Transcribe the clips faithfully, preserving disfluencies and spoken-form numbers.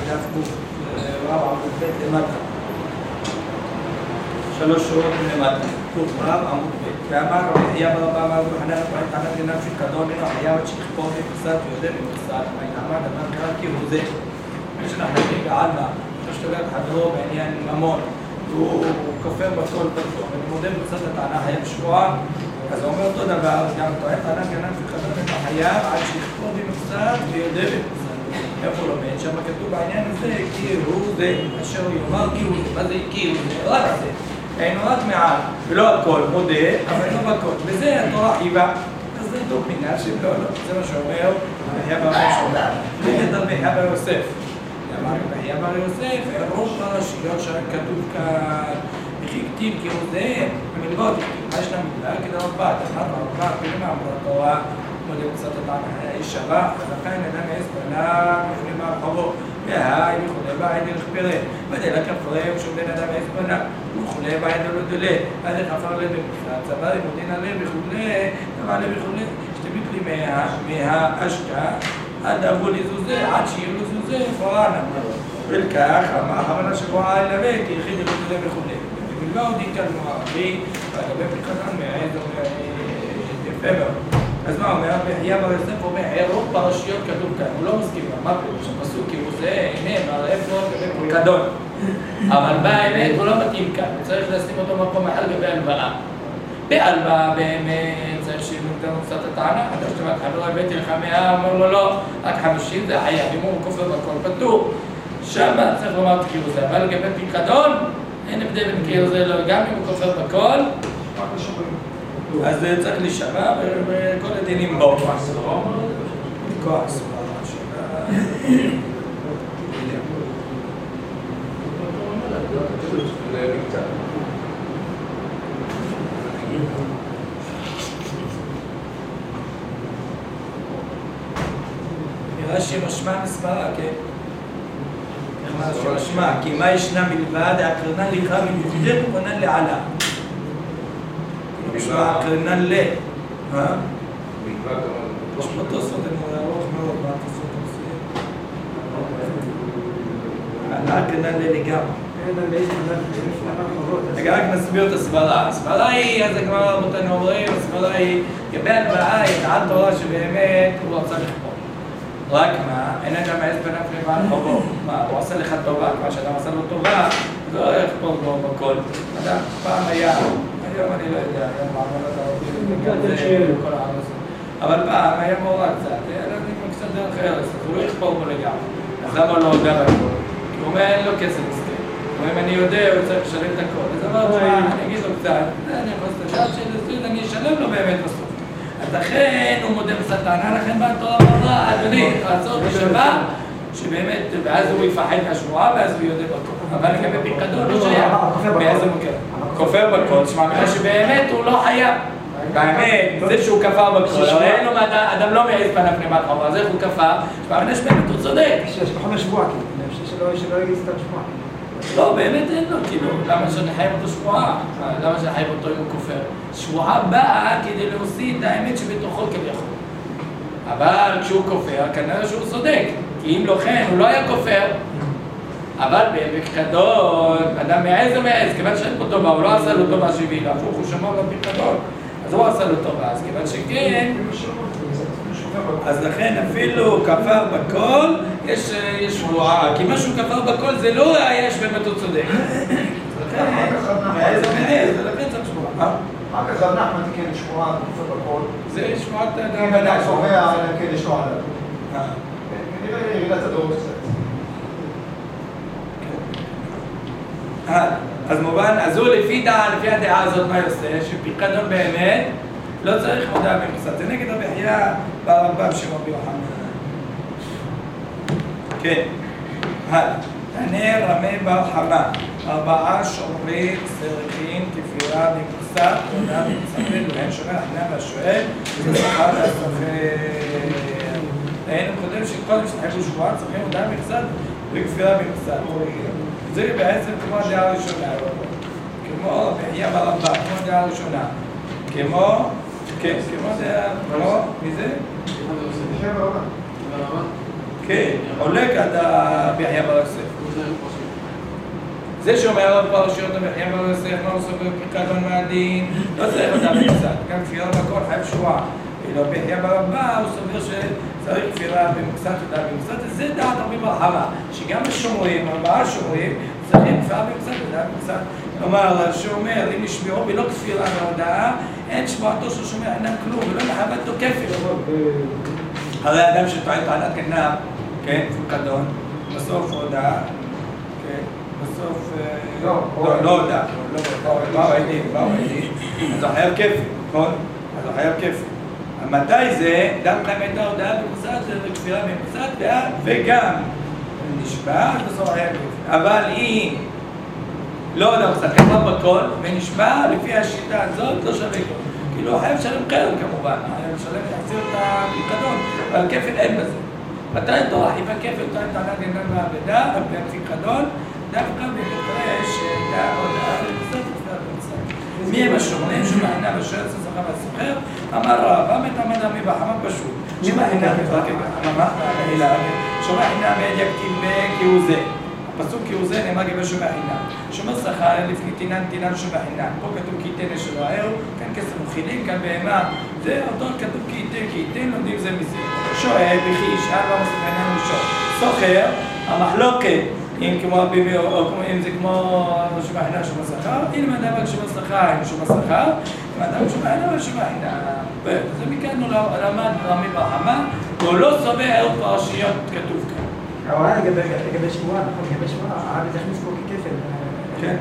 דף קוף, רב עמוד ב' למטה. שלוש שורות למטה. קוף רב עמוד ב'. ואמר רבי יחיא בר אבא אמר רבי חנן פרט ענק לנם של קדון מן החיה ושכפו במקצת ויודע במקצת. מה אמר דבר קרא כי הוא זה. מי שאנחנו יודעים בעלמא, ששתובע את חברו בעניין ממון, והוא כופר בכל פרטו, ומודה בקצת הטענה חיה בשבועה, אז הוא אומר אותו דבר, גם טוען טענה גנן של קדון מן החיה עד שכפו במקצת ויודע במקצת. איפה הוא לומד? שם כתוב בעניין הזה כי הוא זה, אשר הוא יאמר כי הוא זה. מה זה כי הוא זה? רק זה. אין רק מעל, ולא הכל, מודה, אבל לא הכל. וזה התורה חייבה. אז זה טוב מנהל שלא, לא. זה מה שאומר, רבי יחיא בר יוסף. זה רבי יחיא בר יוסף. אמר רבי יחיא בר יוסף, רוב הרשויות שכתוב כאן, וכי כתיב כי הוא זה, במלבוד, מה ישנה מדבר? כדי רבה, תחת רבה, פילים אמרו התורה, מודה קצת הטענה, האיש שבה, אז לכן אדם יעש בנה, מפנים מהרחובו, והי וכולי בעד לכפרה, ודלה כפרה ושומדן אדם יעש בנה, וכולי בעד לא דולה, אז חפר לב במפלט, צבא למודין עליהם וכולי, תבע לב וכולי, שתביט לי מהאשתה, עד אבו לי זוזה, עד שיהיה לו זוזה, פרענה. ולכך, אמר חמנה שבועה אל נווה, כי יחיד אלו דולה וכולי. ובלבד הוא דיקה למוערי, והגבי פריקתן מהעד יפה מאוד. אז מה אומר? יחיא בר יוסף אומר, רוב פרשיות כתוב כאן, הוא לא מסכים, מה פירוש? הפסוק כי הוא זה, הנה, מראה פה גבי פריקדון. אבל באמת הוא לא מתאים כאן, צריך לשים אותו מקום אחר גבי הלוואה. בהלוואה באמת צריך שנותן קצת הטענה, אתה שתמת חברו הבאתי לך מאה, אומר לו לא, רק חמישים זה חייב, אם הוא כופר בכל פטור. שם צריך לומר כאילו זה, אבל לגבי פריקדון, אין הבדל בין כאילו זה, גם אם הוא כופר בכל, אז צריך להישמע וכל הדינים בו. כועס. נראה שמשמע מספרה, כן? נראה שמשמע, כי מה ישנה מלבד, הקרנן לקרא מלבד וקרנן לעלה. משמע הקרנן ל... מה? יש פה תוספות, אני רואה ארוך מאוד, מה התוספות עושים? עלה הקרנן ל לגמרי. רגע, רק נסביר את הסברה. הסברה היא, אז כבר רבותינו אומרים, הסברה היא, גבי הלוואה היא דעת תורה שבאמת הוא רצה לכפור. רק מה, אין אדם מעז פניו לבעל חובו. מה, הוא עשה לך טובה, כמו שאדם עשה לו טובה, זה לא יכפור בו בכל. אדם, פעם היה, היום אני לא יודע, היום מעמד הרבים, כל העם. אבל פעם היה מורה קצת, היה לנו קצת דרך ארץ, הוא לא יכפור בו לגמרי. אז למה לא יודע בכל? הוא אומר, אין לו כסף מסכים. אם אני יודע, הוא צריך לשלם את הכל. אז אמר, אני אגיד לו קצת, אני יכול לסתכל של אני אשלם לו באמת בסוף. אז לכן הוא מודה בסטנה, לכן באה התורה אמרה, אדוני, לעצור בשבת, שבאמת, ואז הוא יפחד מהשבועה, ואז הוא יודע בכל. אבל לגבי פריקדון לא שייך. באיזה מוקר? כופר בכל, שמע מילה שבאמת הוא לא חייב. באמת, זה שהוא כפר בכל, אבל אין לו אדם לא מעז פניו פנימת חובה, אז איך הוא כפר? שמע מילה שבאמת הוא צודק. יש בחמש שבועה, כאילו, שלא יגיד סתם שבועה. לא, באמת אין לו, כאילו, למה שאני חייב אותו שבועה? למה שאני חייב אותו אם הוא כופר? שבועה באה כדי להוציא את האמת שבתוכו כביכול. אבל כשהוא כופר, כנראה שהוא צודק, כי אם לא כן, הוא לא היה כופר. אבל בפריקדון, אדם מעז או מעז, כיוון שאין פה טובה, הוא לא עשה לו טובה שהביא לה, הוא שמר בפריקדון, אז הוא עשה לו טובה, אז כיוון שכן, אז לכן אפילו כפר בכל, יש שבועה, כי משהו כפר בכל זה לא ראיה שבאמת הוא צודק. מעז או מעז, זה לכן צריך שבועה. רק אז נחמן תיקן שבועה כפר בכל. זה שבועת האדם. אם אדם שומע, כן, יש לו עליו. כנראה ירידת הדורות קצת. אז מובן, אז הוא לפי דעה, לפי הדעה הזאת מה יעשה? שפריקדון באמת לא צריך מודעה במקצת. זה נגד רבי יחיא ברמב"ם של רבי יוחנן. כן. הלאה. תענה רמי בר חמא. ארבעה שומרים סרחים כפירה במקצת, מודעה במקצת, והם שומר החנן והשואל, וזה שכר והסוחר. היינו קודם שקודם שתחייבו שבועה, צריכים מודעה במקצת וכפירה במקצת. זה בעצם כמו הדעה הראשונה, כמו רבי יחיא ברמב"ם, כמו הדעה הראשונה. כמו, כן, כמו דעה, כמו, מי זה? כן, חולק עד ביחיא בר יוסף. זה שאומר עוד פרשיות ביחיא בר יוסף, לא סובר פיקדון מהדין, לא צריך אותה במקצת. גם כפירה בכל חייב שבועה. ואילו ביחיא בר אבא הוא סובר שצריך כפירה במקצת ודעה במקצת. זה דעת רבי בר חמא, שגם השומרים, ארבעה שומרים, צריכים כפירה במקצת ודעה במקצת. כלומר, שאומר, אם נשמעו ולא כפירה בהודעה, אין שבועתו של שומר אינם כלום, ולא מחייבתו כפל. הרי האדם שטוען טענת גנב, כן, פיקדון, בסוף הודעה, כן, בסוף... לא, לא הודעה, באו עדים, באו עדים, אז הוא חייב כפל, נכון? אז הוא חייב כפל. מתי זה? דווקא אם הייתה הודעה במקצת, זה כפירה במקצת, וגם נשבע, אז בסוף חייב כפל. אבל אם לא הודעה במקצת, כתב בכל, ונשבע, לפי השיטה הזאת, לא שווה כל. כאילו הוא חייב לשלם קרן כמובן, חייב לשלם להחזיר את הפיקדון, אבל כפל אין בזה. מתי תורה חייבה כפל, טוען טענת גנב מעבדה, על פי הפיקדון, דווקא במקרה שהייתה הודעה למקצת לפני המקצת. מי הם השומרים? שומע עינה בשוער סזכה והסוחר, אמר רב, אמת עמד עמי בחמה פשוט. שומע עינה מפרקי בחמה, שומע עינה מיד יקטין כי הוא זה. הפסוק כי הוא זה נאמר גבי שומע עינה. שומר שכר לפני תינן תינן שומע עינה. פה כתוב כי ייתן אשר רעהו, כאן כסף מוכילים, כאן בהמה. זה אותו כתוב כי ייתן, כי ייתן, לומדים זה מזה. שואל, בכי ישאל, לא מוסיף עיניים לשאול. סוחר, המחלוקת, אם כמו הביבי, או אם זה כמו שומע עינה שומע שכר, אם אדם רק שומע שכר, אם שומע שכר, אם אדם שומע עינה ושומע עינה. זה מכאן הוא למד רמי בר חמא, הוא לא סובר עוד פרשיות כתוב כאן. אבל לגבי שבועה, נכון, לגבי שבועה, הרב זה הכניס פה ככפל. כן.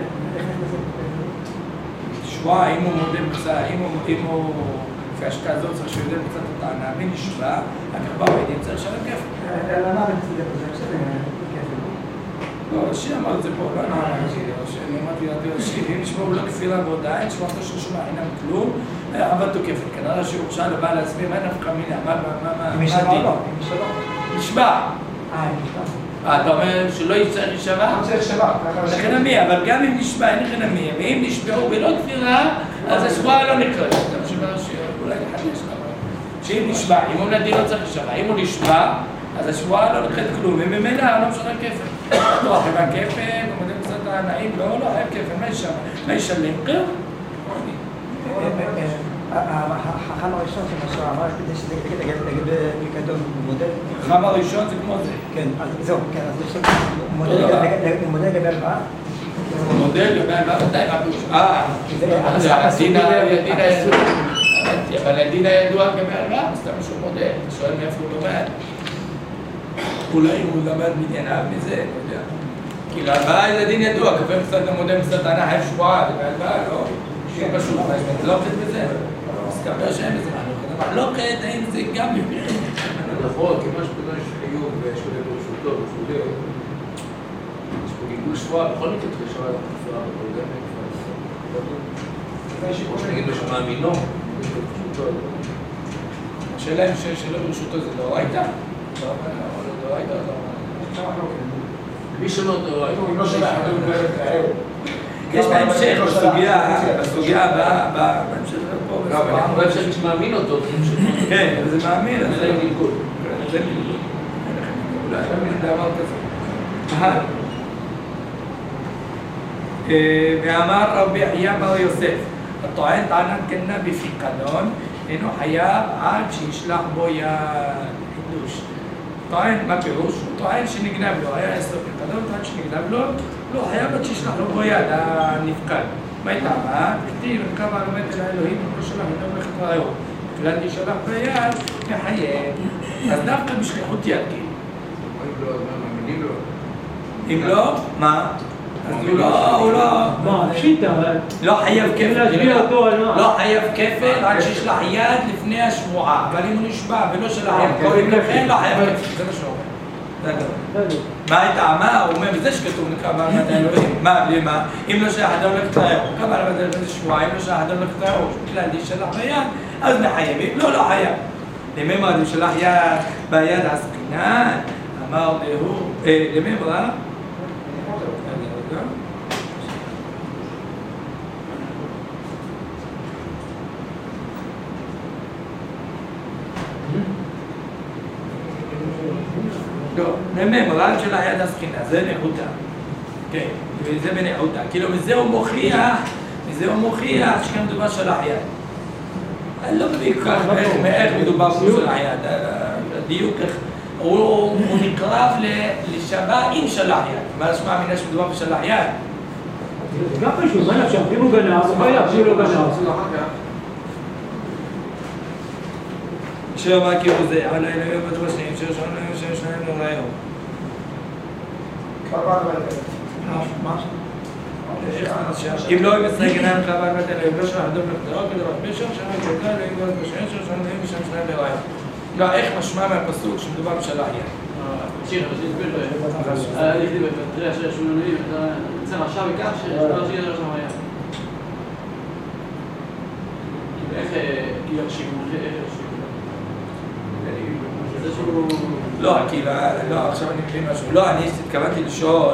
שבועה, אם הוא מודה קצת, אם הוא, לפי השקעה הזאת צריך שיודע קצת את הטענה, מי נשבע, הקרבה בעדים צריך לשלם כפל. למה בנציגה פה זה עכשיו כפל? לא, רש"י אמר את זה פה, לא אמר רש"י, אני אמרתי רש"י, אם נשבעו לא כפירה בהודעה, אין שבועתו של שומע אינם כלום, עבדתו כפל. כנראה שהוא הורשע לבעל להסביר, מה נפקא מינה, מה הדין? נשבע. אה, אתה אומר שלא יצטרך להישבע? לא צריך להישבע. לכן עמי, אבל גם אם נשבע, אין לכן עמי, ואם נשבעו ולא כפירה, אז השבועה לא נקראת. זה מה שאומר שאולי נחדש לה. שאם נשבע, אם הוא נדין לא צריך להישבע, אם הוא נשבע, אז השבועה לא נקראת כלום, וממילא לא משלם כפל. לא חייב כפל, הוא מודד קצת הענאים, לא, לא חייב כפל, מה ישלם? מה ישלם? קר? החכם הראשון שמשהו אמר, כדי שזה לגבי פיקדון מודל. החכם הראשון זה כמו זה. כן, אז זהו, כן, אז יש מודל לגבי הלוואה. מודל לגבי הלוואה, מתי מה פירוש? אה, אבל הדין הידוע לגבי הלוואה, סתם שהוא מודל, שואל מאיפה הוא לומד. אולי הוא למד מדייניו מזה, לא יודע. כי להלוואה זה דין ידוע, כפי קצת המודל קצת טענה, חייב שבועה, ובהלוואה לא. שיהיה פשוט, מה יש מחלוקת בזה? אז כמה שאין בזה מחלוקת, האם זה גם מביא. נכון, כי מה שפונה יש חיוב ושולה ברשותו וכו'. יש פה גיבול שבועה, בכל מקרה צריך לשמוע את הכפירה בכל דרך. כמו שאני אגיד לו שמאמינו, יש לו ברשותו. השאלה אם שלא ברשותו זה לא הייתה? לא הייתה, לא מי שמות לא הייתה? אם לא שמע, יש בהמשך, בסוגיה, בסוגיה הבאה, בהמשך פה, גם לא אפשר שמאמין אותו, כן, אבל זה מאמין, אז זה גלגול. זה גלגול. אולי תמיד דבר כזה. ואמר רבי יחיא בר יוסף, הטוען טענת גנב בפיקדון, אינו חייב עד שישלח בו יד חידוש. טוען, מה פירוש? הוא טוען שנגנב לו, היה עשר פיקדון, טוען שנגנב לו, לא חייב עד שישלח לו בו יד הנפקד. מה הייתה? מה? כתיב, וכמה לומד אל האלוהים, לא שלח, לא הולכת רעיון. כלל תשלח ביד, מחייב. אז דווקא בשליחות יד, כאילו. אם לא, אז מה, מאמינים לו? אם לא, מה? אז הוא לא, הוא לא... מה, פשיטה, לא חייב כפל, להשביע אותו על מה? לא חייב כפל עד שישלח יד לפני השבועה, אבל אם הוא נשבע ולא שלח יד קודם לכן, לא חייב כפל, זה מה שהוא אומר. מה הייתה? מה? הוא אומר, בזה שכתוב נקרא מעמד האלוהים, מה, למה? אם לא שלח אדם לקטעו, כמה מעמד האלוהים זה שבועה, אם לא שלח אדם לקטעו, בכלל תשלח ביד, אז מחייבים, לא, לא חייב. לממר, אם שלח יד ביד עסקינן, אמר להוא, לממר, לא, באמת, רק שלח יד הסכינה, זה נעותה. כן, וזה בנעותה. כאילו, מזה הוא מוכיח, מזה הוא מוכיח שכאן מדובר שלח יד. אני לא מבין כך מאיך מדובר פה שלח יד. הדיוק, הוא נקרב לשווה עם שלח יד. מה נשמע מינה שמדובר בשלח יד? זה גם פשוט, מה נפשך? אם הוא גנב, הוא בא להפשיר לו גנב. אשר מה כאילו זה, אבל אלוהים בטוח שניים, אשר שניים אלוהים, אשר שניים לא ראיהו. אם לא יהיה מסרג עיניים חבל בית אלוהים, לא שלח אדום לפתרו, כדבר פשר, שנה גדולה, אלוהים גוז בשעין, אשר שניים אלוהים, אשר שניים לא ראיהו. לא, איך משמע מהפסוק שמדובר בשלח יד? שיר, אבל שיסביר לו, אני חושב, תראה, אשר שניים אלוהים, אתה יוצא רשע בכך, ששבר שיר רשע היה. איך, כאילו, איך לא, כאילו, לא, עכשיו אני מבין משהו. לא, אני התכוונתי לשאול,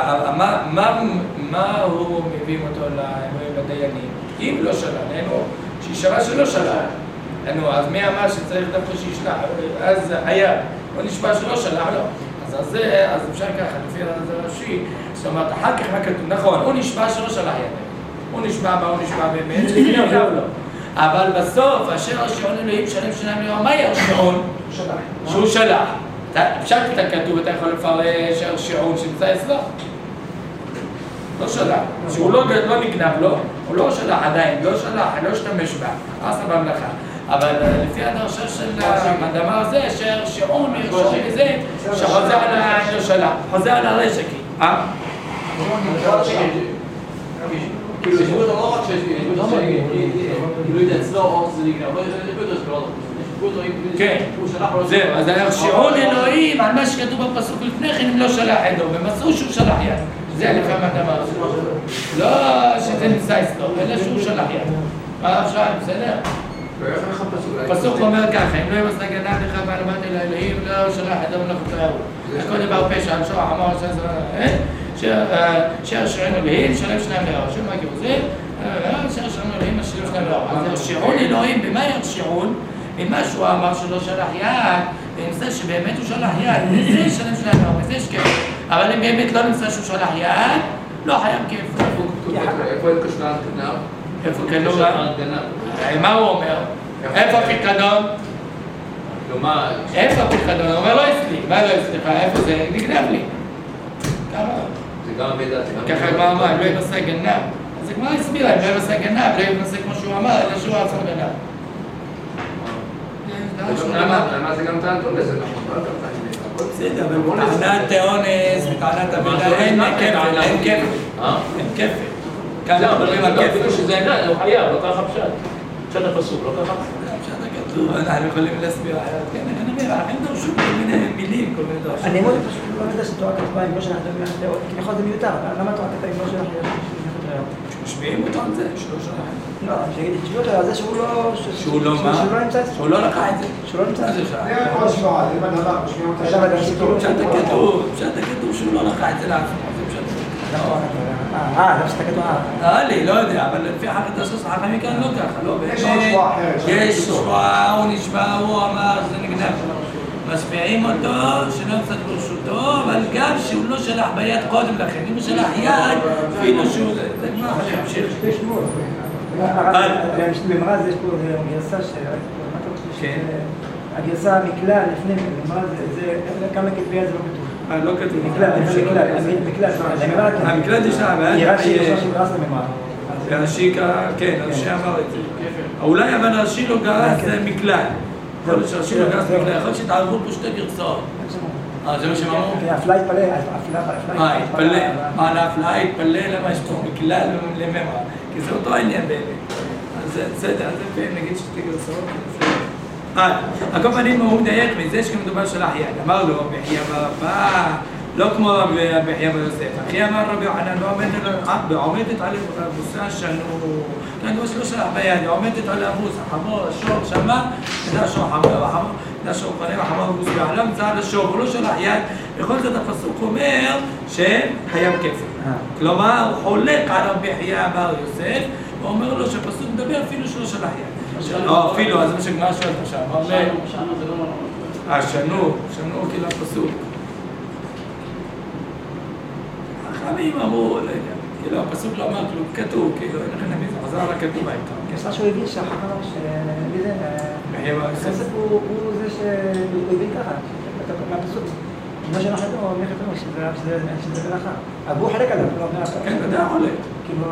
מה הוא מביא אותו לאלוהים הדיינים? אם לא שלח, שישמע שלא שלח. אז מי אמר שצריך דווקא שישלח? אז היה, הוא נשמע שלא שלח, לא. אז זה, אז אפשר ככה, לפי זה ראשי, זאת אומרת, אחר כך מה כתוב? נכון, הוא נשמע שלא שלח יד. הוא נשמע מה הוא נשמע באמת, שגנב לו. אבל בסוף, אשר השעון אלוהים שלם שלם ליום, מה יהיה השעון? שהוא שלח. אפשר את הכתוב, אתה יכול לפרש השעון שנמצא אצלו? לא שלח. שהוא לא נגנב לו, הוא לא שלח עדיין, לא שלח, לא השתמש בה, עשה במלאכה. אבל לפי הדרשה של הדבר הזה, אשר שעון ירשום לזה, שחוזר על לא שלח, חוזר על הרשע כי. אה? כאילו, יש בו לא רק שיש בו כאילו את אצלו או שזה נגנב, אבל יש בו את הסגרות. כן, זהו, אז השעון אלוהים על מה שכתוב בפסוק לפני כן אם לא שלח ידו, ומצאו שהוא שלח יד. זה לפעמים הדבר הזה. לא שזה נמצא אצלו, אלא שהוא שלח יד. מה עכשיו, בסדר? הפסוק אומר ככה, אם לא ימסע גנב לך בעלמת אל האלוהים, לא שלח ידו ולכו תראו. הכל דבר פשע, על שוח, אמר, שהשעון אלוהים שלם שניים לאור. שמה כאילו זה? שהשעון אלוהים שלם שניים לאור. אז השעון אלוהים, במה היה השעון? ממה שהוא אמר שלא שלח יד, ונמצא שבאמת הוא שלח יד, וזה שלם שלם לאור, וזה יש כיף. אבל אם באמת לא נמצא שהוא שלח יד, לא חייב כיף. איפה אין כשנן גנב? איפה כנוב? מה הוא אומר? איפה הפיקדון? איפה הפיקדון? הוא אומר לא אצלי. מה לא אצלך? איפה זה? נגנב לי. כמה? זה גם מידע. ככה מה אמר, לא ימסע גנב. אז זה כבר הסבירה, אם לא ימסע גנב, לא ימסע כמו שהוא אמר, אלא שהוא עצמו גנב. למה זה גם טענתון לזה, נכון? בסדר, אבל בטענת האונס, בטענת המידע, אין כפל, אין כפל. אין כפל. כאן אנחנו מדברים על כפל. שזה אינה, הוא חייב, לא ככה פשט. פשט הפסוק, לא ככה? פשט הכתוב, אנחנו יכולים להסביר. כן, אני אומר, הם דרשו כל מיני מילים, כל מיני דרשים. אני מאוד פשוט לא יודע שתורה כתבה אם לא שלח ידו, כי יכול זה מיותר, למה תורה כתבה אם לא שלח ידו? משמיעים אותו על זה, שלא שלח. לא, שיגיד, תשמעו אותו על זה שהוא לא... שהוא לא מה? שהוא לא נמצא אצלו. שהוא לא לקח את זה. שהוא לא נמצא אצלו. זה הכל שבועה, זה בדבר, משמיעים אותה שם. פשט הכתוב, פשט הכתוב שהוא לא לקח את זה לעצמו, זה פשט הכתוב. אה, זה פשט הכתוב. אה, לי, לא יודע, אבל לפי אחר כך של סחר מכאן לא ככה, לא באמת. יש עוד שבועה אחרת. יש שבועה, הוא נשבע, הוא אמר שזה נגנב. משפיעים אותו, שלא נמצא ברשותו, אבל גם שהוא לא שלח ביד קודם לכן. אם הוא שלח יד, אפילו שהוא... זה מה, אני אמשיך. במרז יש פה גרסה ש... כן. הגרסה המקלע לפני במרז, זה... כמה כתבי יד זה לא כתוב. אה, לא כתוב. מקלע, מקלע, מקלע. המקלע זה שם, אה? נראה שהיא עושה של גרסה במרז. רש"י, כן, רש"י אמר את זה. אולי אבל רש"י לא גרס זה מקלע. יכול להיות שרש"י לא גרס מקלע, יכול להיות שהתערבו פה שתי גרסאות. אה, זה מה שהם אמרו? הפלא התפלא, הפלא... אה, התפלא. מה, להפלאה התפלא, למה יש פה מקלע לממרה? כי זה אותו העניין באמת. אז בסדר, אז זה נגיד שתי גרסאות. אה, הכל פנים הוא מדייק מזה שכמדובר שלח יד. אמר לו, בחיה ברבה, לא כמו בחיה ביוסף. אחי אמר רבי יוחנן, ועומדת על הבוסה שנו. כאן הוא לא שלח ביד, היא עומדת על הבוס, החמור, השור, שמה, זה השור חמור, החמור, זה השור פנים, החמור, הבוס בעלם, זה על השור, הוא לא שלח יד. בכל זאת הפסוק אומר שחייב כפל. כלומר, הוא חולק על רבי חיה בר יוסף, הוא אומר לו שהפסוק מדבר אפילו שלא שלח יד. לא, אפילו, אז זה מה שגמר שואלת עכשיו. שנו, שנו זה לא... אה, שנו, שנו כאילו הפסוק. חכמים אמרו, לא יודע, כאילו הפסוק לא אמר כלום, כתוב, כאילו, אין לכם נביא, זה חזר על הכתוב העיקר. יש משהו הבין שהחכם אמר שהכסף הוא זה שהוא הבין ככה, מהפסוק. מה שאנחנו אומרים, מי חתנו שזה מלאכה. אבל הוא חלק עליו, לא אומר... כן, אתה יודע, עולה. כאילו,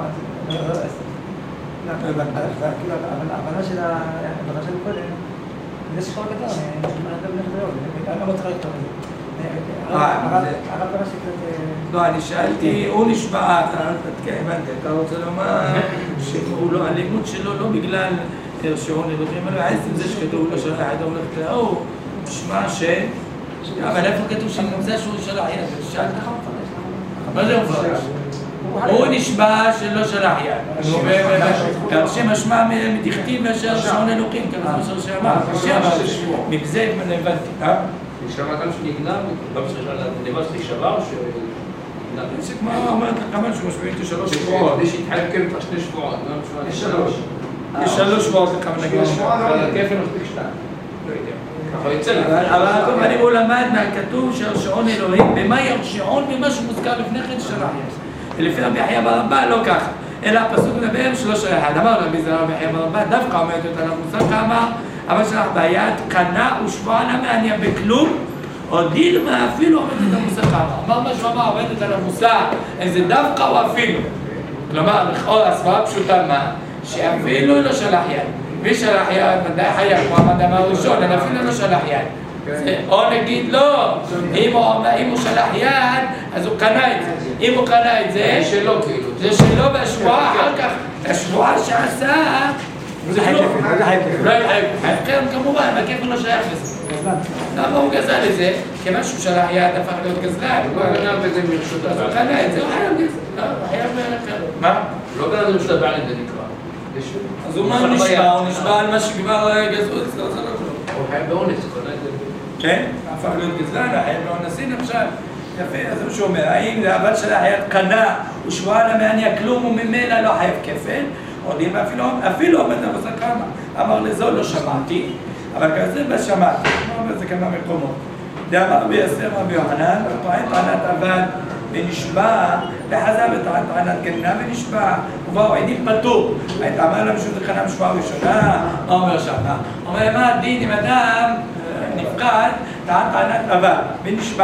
כאילו, ההבנה של ההבנה של קודם, זה שחור קטן, אני לא מלך דעות, אני לא צריך לכתוב את זה. הרב קרא שקצת... לא, אני שאלתי, הוא נשבע, הבנתי, אתה רוצה לומר שהלימוד שלו לא בגלל שעון אלוהים, אלא עצם זה שכתוב לו שלח יד המלך דעות, הוא נשמע ש... אבל איפה כתוב שנמצא שהוא שלח יד? שאלת לך מפרש? מה זה מפרש? הוא נשבע שלא שלח יד. שמשמע מדכתיב מאשר שעון אלוהים, כמה זה שאמר. מבזה הבנתי. נשמע גם שנגנב, לא משנה, נאמר שזה שבר או שנגנב? זה כמו אומרת כמה שמשמעים את שלוש שבועות. יש שהתחייב כן כבר שני שבועות. יש שלוש. יש שלוש שבועות לכמה נגיד. הכפל מספיק שתיים. לא יודע. ככה יוצא לי. אבל אני הוא למד מהכתוב של שעון אלוהים, במה ירשעון במה שמוזכר לפני כן שלח יד. לפי רבי יחיא בר אבא לא ככה. אלא הפסוק מדבר שלוש אחד. אמר רבי זה רבי יחיא בר אבא, דווקא אומרת אותה למוסר כמה, אבל שלח ביד, קנה ושבועה לה מעניין בכלום, או דילמה אפילו עומדת את המוסר כמה. אמר מה שהוא אמר עומדת על המוסר, איזה דווקא או אפילו. כלומר, לכאורה הסברה פשוטה מה? שאפילו לא שלח יד. מי שלח יד, ודאי חייב, כמו המדם הראשון, אבל אפילו לא שלח יד. או נגיד לא, אם הוא שלח יד, אז הוא קנה את זה. אם הוא קנה את זה, זה שלו כאילו. זה שלו והשבועה, אחר כך, השבועה שעשה, זה כלום. לא יחייב. כן, כמובן, הכפר לא שייך לזה. למה הוא גזל את זה? כיוון שהוא שלח יד, הפך להיות גזלן. הוא גנב בזה מרשות אז הוא הבעל. קנה את זה, הוא חייב גזל. הוא חייב מלך. מה? לא גנב מרשות הבעל את זה נקרא. אז הוא מה נשבע? הוא נשבע על מה שכבר גזלו אצלו, זה לא כלום. הוא חייב באונס, הוא קנה את זה. כן? הפך להיות גזלן, חייב באונסין עכשיו. יפה, אז הוא שאומר, האם זה אבל שלח יד קנה ושבועה לה מעניין כלום וממילא לא חייב כפל? עודים אפילו עומד למוסר כמה. אמר לזו לא שמעתי, אבל כזה בשמעתי. הוא אומר זה כמה מקומות. דאמר רבי יוסף רבי יוחנן, טוען טענת עבד ונשבע, וחזר וטען טענת גננה ונשבע, ובאו עדים פטור. היית אמר להם שהוא דחנה משבועה ראשונה, מה אומר שם? הוא אומר, מה הדין אם אדם נפקד, טען טענת עבד ונשבע.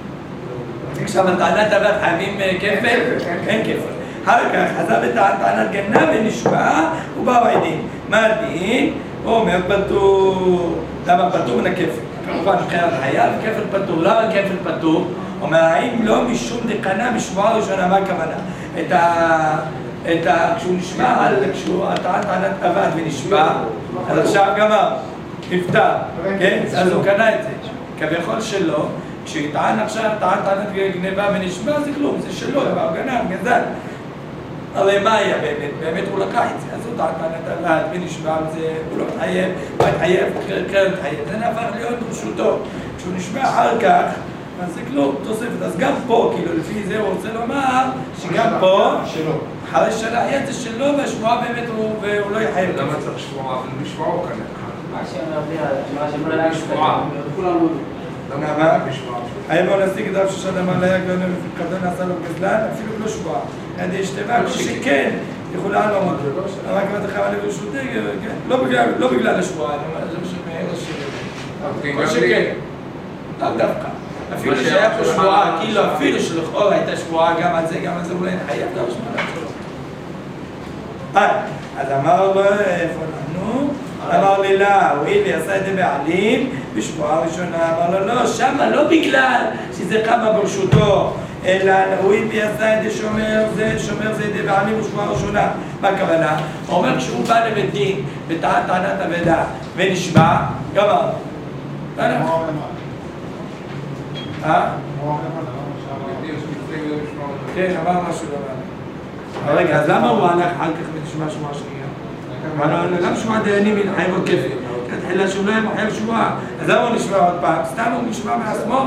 עכשיו טענת עבד חייבים כפל? אין כפל. אחר כך חזר וטען טענת גננה ונשבע, ובאו עדים. מה הדין? הוא אומר פטור. למה פטור מן הכפל? כמובן, מבחינת חייב, כפל פטור. למה כפל פטור? אומר, האם לא משום דקנה בשבועה ראשונה, מה הכוונה? את ה... את ה... כשהוא נשמע על... כשהוא טען טענת עבד ונשבע, אז עכשיו גמר, נפטר, כן? אז הוא קנה את זה. כביכול שלא, כשהוא טען עכשיו, טען טענת גניבה ונשבע, זה כלום, זה שלו, הוא גנב, גזל. הרי מה היה באמת? באמת הוא לקח את זה, אז הוא טען טענת עבד ונשבע, הוא לא מתחייב, הוא מתחייב, קרן מתחייב, זה נהפך להיות ברשותו. כשהוא נשבע אחר כך, אז זה כלום, תוספת. אז גם פה, כאילו, לפי זה הוא רוצה לומר שגם פה, אחרי שלח יד זה שלו, והשבועה באמת הוא לא יחייב. למה צריך שבועה? אבל בשבועה הוא כאן. מה שאומר בלי, מה שאומר לה בשבועה. כולם מודו. למה בשבועה? האם לא נשיג דף ששד אמר לה יגלון וקרדון נעשה לו גזלן, אפילו לא שבועה. אין די שתיבה, לא שכן, יכולה לא מודו. אבל כמה תחייב עליו ברשותי, לא בגלל השבועה, זה משהו מה שכן. לא דווקא. אפילו שהיה פה שבועה, כאילו אפילו שלכאורה הייתה שבועה גם על זה, גם על זה אולי נחייב את הרשמונה שלו. אז אמר לו, איפה אנחנו? אמר לי, לא, הוא אילי עשה את זה בעלים, בשבועה ראשונה, אמר לו, לא, שמה לא בגלל שזה קמה ברשותו, אלא הוא אילי עשה את זה שומר, זה שומר זה את זה בעלים בשבועה ראשונה. מה הכוונה? הוא אומר, כשהוא בא לבית דין, בטענת טענת אבדה, ונשבע, גמר. אה? כן, אמר משהו דבר. רגע, אז למה הוא הלך אחר כך ונשמע שבועה שנייה? למה שבועה דיינים חייב עוד כפל? תחילה שהוא לא היה מחייב שבועה. אז למה הוא נשמע עוד פעם? סתם הוא נשמע מעצמו?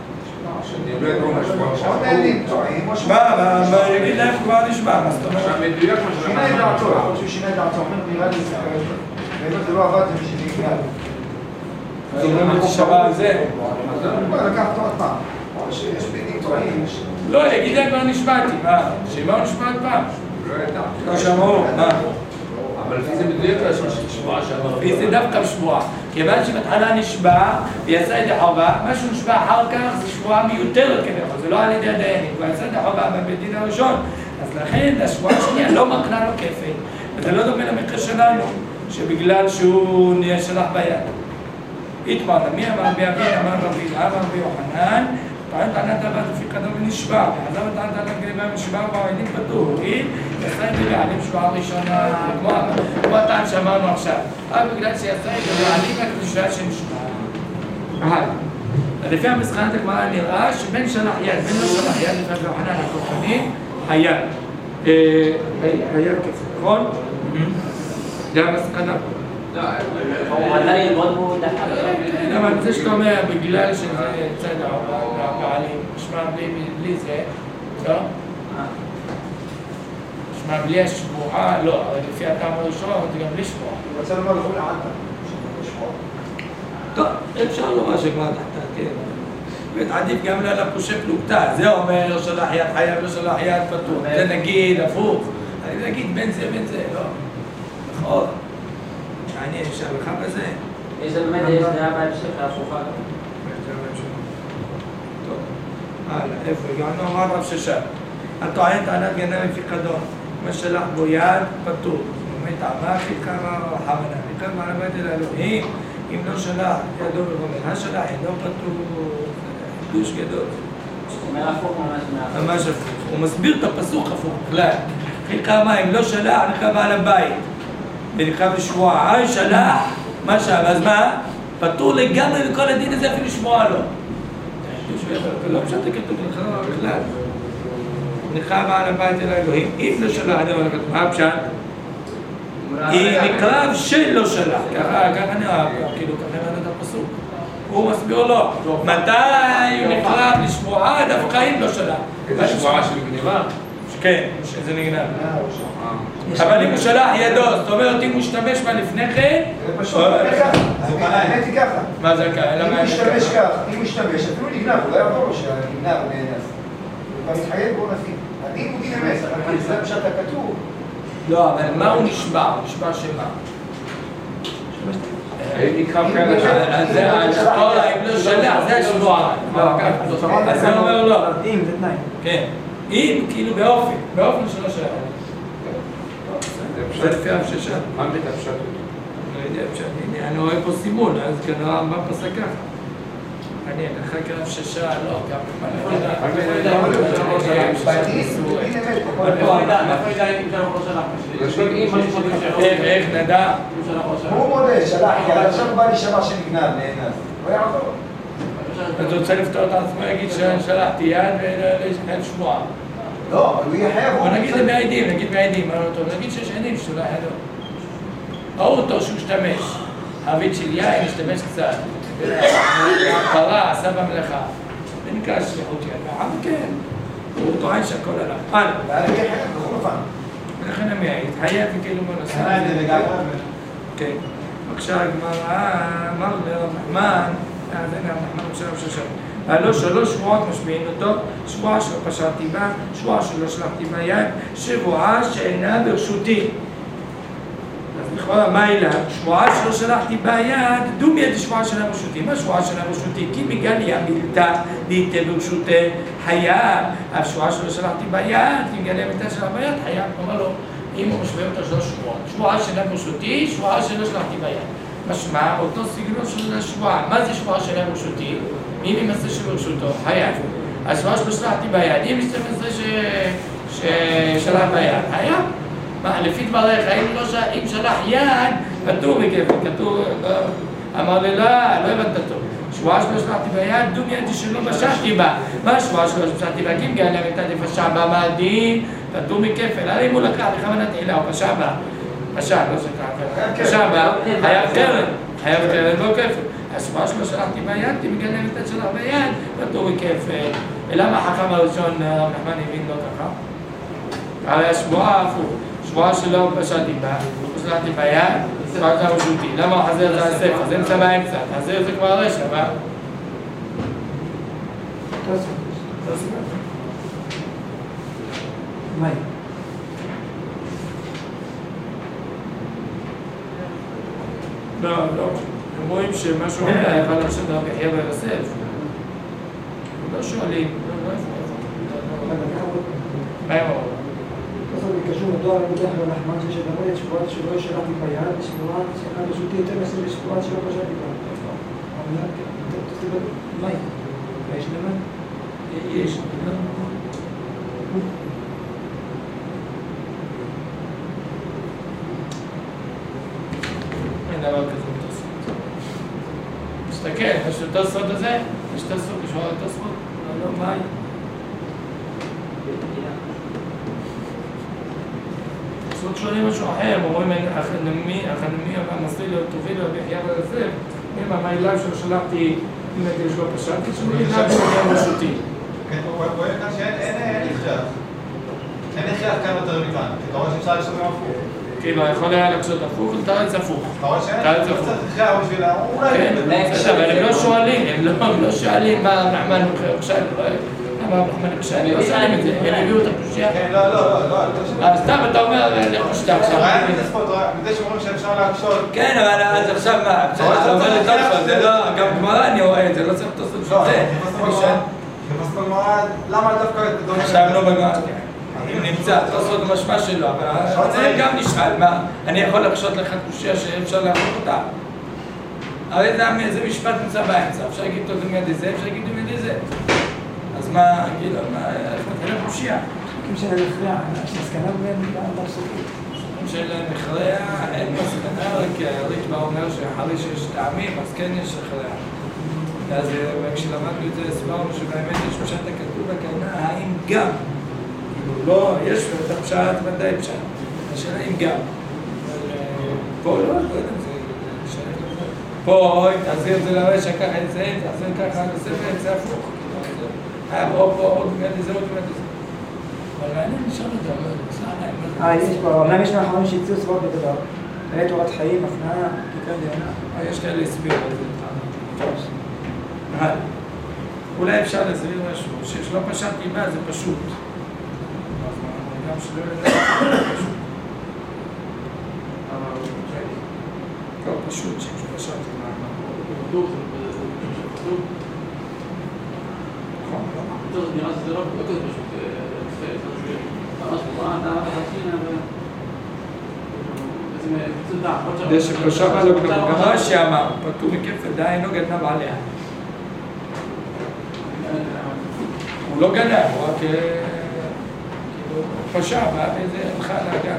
עוד דיינים, מה? יגיד להם כבר נשמע, מה זאת אומרת? שינה את דעתו, יכול שהוא שינה את דעתו, נראה לי זה באמת זה לא עבד, זה מי שנגלל. אז הוא לא שווה על זה. הוא לקח אותו עוד פעם. שיש בדיוק טועים. לא, יגיד להם כבר נשבעתי, מה? שבע הוא נשבעת פעם. לא שמעו, מה? אבל לפי זה מדויק לעשות שבועה שעבר. לפי זה דווקא שבועה. כיוון שבהתחלה נשבע ויצא ידי חובה, מה שהוא נשבע אחר כך זה שבועה מיותרת כביכול, זה לא על ידי הדיינים, הוא יצא ידי חובה בבית דין הראשון, אז לכן השבועה השנייה לא מקנה לו כפל, וזה לא דומה למקרה שלנו, שבגלל שהוא נהיה שלח ביד. התמר, מי אמר בי אבי, אמר רבי, אמר רבי יוחנן, טען טענת עבד לפי קדם ונשבע, וחזר וטען טענת גליבה ונשבע ובעלים פטור, היא יצא ידי בעלים שבועה ראשונה, כמו הטעם שאמרנו עכשיו, רק בגלל שיצא ידי בעלים רק נשבע שנשבע. לפי המסחרת הגמרא נראה שבין שלח יד, בין לא שלח יד, לפי רבי יוחנן הכוחני, היה. היה כפי, נכון? זה המסקנה. הוא עדיין מאוד מאוד דחק. כן, אבל זה שאתה אומר, בגלל שזה צד הבעלים, משמע בלי זה, לא? משמע בלי השבועה, לא, אבל לפי הטעם הראשון, זה גם בלי שבועה. אני רוצה לומר לכו לענתה. טוב, אפשר לומר שכבר תחתה, כן. באמת עדיף גם לפושט פלוגתא, זה אומר לא שלח יד חייב, לא שלח יד פטור. זה נגיד הפוך, אני נגיד בין זה בין זה, לא? נכון. מעניין, אפשר לך בזה? יש זה באמת, יש דעה בהמשך, ההפוכה. טוב, הלאה, איפה הגענו? אמר רב ששת. הטוען טענת גנב מפיקדון, מה שלח בו יד פטור. באמת עמה חיקרה וחמנה, מכאן מעלה בית אל האלוהים, אם לא שלח ידו ורומם, השלח ידו פטור, חידוש גדול. הוא אומר הפוך ממש מהפוך. ממש הפוך, הוא מסביר את הפסוק הפוך, כלל. חיקרה מה, אם לא שלח, נקרא בעל הבית. ונקרא בשבועה, אי שלח, מה שם, אז מה? פטור לגמרי וכל הדין הזה אפילו שבועה לו. לא פשוט כתוב לך בכלל. נקרא בעל הבית אל האלוהים, אם לא שלח, אני אומר לך, מה הפשט? היא נקרב של לא שלח, ככה נראה, כאילו ככה נראה את הפסוק. הוא מסביר לו, מתי הוא נקרב לשבועה דווקא אם לא שלח. זה שבועה של גניבה? כן, שזה נגנב. אבל אם הוא שלח ידו, זאת אומרת אם הוא השתמש בה לפני כן... זה פשוט ככה, האמת היא ככה. מה זה ככה? אם הוא משתמש ככה, אם הוא משתמש, אפילו נגנב, הוא לא יעבור לו שהנגנב הוא נאנס. הוא כבר מתחייב בו נפי. הדין הוא דין אמס, אבל זה פשט הכתוב. לא, אבל מה הוא נשבע? הוא נשבע שמה? אז זה השבועה, אם לא שלח, זה השבועה. אז זה אומר לא. אם, זה תנאי. כן. אם, כאילו באופן, באופן שלא שלח. זה לפי אף ששת. מה בית הפשט? לא יודע, אני רואה פה סימון, אז כנראה הרמב"ם פסק ככה. אני אחר כך ששה, לא, גם איפה ידע אם זה לא שלח? איך נדע? הוא מודה, שלח, אבל עכשיו הוא בא להישמע שנגנב, נאנס. לא יעבור. אז הוא רוצה לפתור את עצמו, יגיד ששלחתי יד ולא שבועה. לא, אבל הוא יהיה חייב. בוא נגיד זה בעדים, נגיד בעדים, נגיד שיש עדים ששולח ידו. ראו אותו שהוא השתמש, העביד של יין השתמש קצת. פרה, עשה במלאכה. זה נקרא שליחות יד. אבל כן, הוא טוען שהכל הלך. הלאה. אבל הוא יהיה חייב, בכל אופן. לכן אני התחייב וכאילו מה נוסע. שמע את זה לגמרי. כן. בבקשה, הגמרא, אמר לרב נחמן, אז הנה רב נחמן עכשיו ששם. הלא שלוש שבועות משמיעים אותו, שבועה שלא פשרתי בה, שבועה שלא שלחתי ביד, שבועה שאינה ברשותי. אז לכאורה מה אליו? שבועה שלא שלחתי ביד, דום יד שבועה שאינה ברשותי. מה שבועה שאינה ברשותי? כי מגליה מילתא דהייתה ברשותי חייב, אבל שבועה שלא שלחתי ביד, כי מגליה מילתא שלה ביד חייב. אומר לו, אם הוא משווה אותה שלוש שבועות, שבועה שאינה ברשותי, שבועה שלא שלחתי ביד. משמע, אותו סגנון של השבועה. מה זה שבועה שאינה ברשותי? מי ממעשה שברשותו? חייב. השבועה שלא שלחתי ביד, אם יש זה ששלח ביד, חייב. מה, לפי דבריך, אם שלח יד, פטור מכפל, כתוב, אמר לי, לא, לא הבנת טוב. שבועה שלא שלחתי ביד, דום ידי שלא בשחתי בה. מה השבועה שלא בשחתי בה? אם גאלה מיתה דפשע בה, מה הדין? פטור מכפל. הרי אם הוא לקח בכוונת תחילה, הוא פשע בה. פשע, לא שקרא, פשע בה, חייב קרן, חייב קרן, לא כפל. השבועה שלא שלחתי ביד, כי מגלה מיתה שלח ביד, פטור מכפל. ולמה החכם הראשון, רב נחמן הבין לא ככה? הרי השבועה הפוך. שבועה שלא פשעתי בה, לא שלחתי ביד, שבועה שלא רשותי. למה הוא חזר את הספר? זה נמצא באמצע. חזר זה כבר רשע, מה? מים. לא, לא. הם רואים שמשהו אחר היה יכול לחשוב רבי יחיא בר יוסף. לא שואלים, לא איפה איפה. מה הם אמרו? בסוף ביקשו מדוע למותח ולחמן שיש אדמה את שבועת שלא ישרתי ביד, שבועת שאחד רשותי יותר מסוים בשבועת שלא פשעתי בה. אבל תסתכל, מים. יש למה? יש. אין דבר כזה בתוספות. תסתכל, יש את התוספות הזה? יש תוספות, יש עוד תוספות? לא, לא, מים. תוספות שואלים משהו אחר, אומרים החנמי, החנמי אמר מסליל תוביל רבי יחיא בר יוסף. אם המיילה שלו שלחתי, אם הייתי שלא פשעתי, שלא ידע בשביל רשותי. כן, הוא רואה כאן שאין הכרח. אין הכרח כאן יותר מכאן. אתה רואה שאפשר לשאול גם הפוך. כאילו, יכול היה לקשות הפוך, תארץ הפוך. אתה רואה שאין? תארץ הפוך. לא צריך הכרח בשביל... כן, אבל הם לא שואלים, הם לא שואלים מה רחמן עכשיו, מה רחמן עכשיו, הם לא שואלים את זה, הם הביאו את הקושיה. כן, לא, לא, לא, לא. אז סתם אתה אומר, לכו שתה עכשיו. ראינו את הספורט, מדי שאומרים שאפשר להקשות. כן, אבל אז עכשיו מה? אתה אומר לי תוספות, זה לא, גם גמרא אני רואה את זה, לא צריך תוספות של זה. ובסוף בגמרא, למה דווקא את הדומה? עכשיו לא בגמרא, אם נמצא, תוספות משמע שלו, אבל זה גם נשאל, מה? אני יכול לחשות לך קושיה שאפשר להפוך אותה? הרי זה משפט נמצא באמצע, אפשר להגיד אותו מידי זה, אפשר להגיד מידי זה. אז מה, כאילו, מה, איך מתחילה קושיה? אם של המכריע, שהסכנה בהם בפסוקים. של מכריע, אין מסכנה, כי הריקב"א אומר שאחרי שיש טעמים, אז כן יש מכריע. אז כשלמדנו את זה, הסברנו שבאמת יש פשט הכתוב הכוונה, האם גם? כאילו, לא, יש את הפשט, ודאי פשט. השאלה אם גם. פה לא, לא יודע, זה שייך לזה. פה, אם תחזיר את זה לרשע, ככה את זה, תחזיר ככה לספר, זה הפוך. או פה, עוד מיד זה, עוד מיד זה. אבל מעניין לשאול את זה, אה, יש פה, אומנם יש מאחרונים שהציעו סברות בדבר. היה תורת חיים, הפניה, תקרא דיונה. יש כאלה הסביר על זה. אולי אפשר להסביר משהו, שיש לא פשט אימה זה פשוט. גם שלא יודע, זה פשוט. לא פשוט שיש פשט אימה. נראה שזה לא כזה פשוט, ממש מובן, אתה חכינה ו... זה שפשע בא לו גמרא שאמר, פטור מכפל די, לא גנב עליה. הוא לא גנב, הוא רק פשע, בא וזה הלכה להגן.